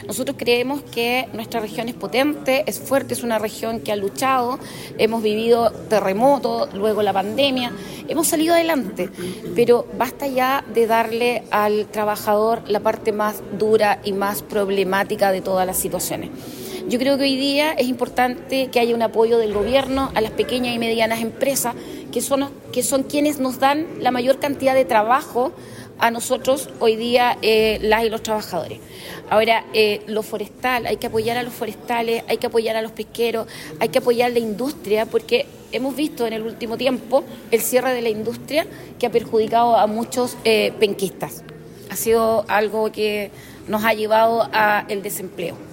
Nosotros creemos que nuestra región es potente, es fuerte, es una región que ha luchado, hemos vivido terremotos, luego la pandemia, hemos salido adelante, pero basta ya de darle al trabajador la parte más dura y más problemática de todas las situaciones. Yo creo que hoy día es importante que haya un apoyo del gobierno a las pequeñas y medianas empresas, que son quienes nos dan la mayor cantidad de trabajo a nosotros hoy día, las y los trabajadores. Ahora, lo forestal, hay que apoyar a los forestales, hay que apoyar a los pesqueros, hay que apoyar la industria, porque hemos visto en el último tiempo el cierre de la industria que ha perjudicado a muchos penquistas. Ha sido algo que nos ha llevado al desempleo.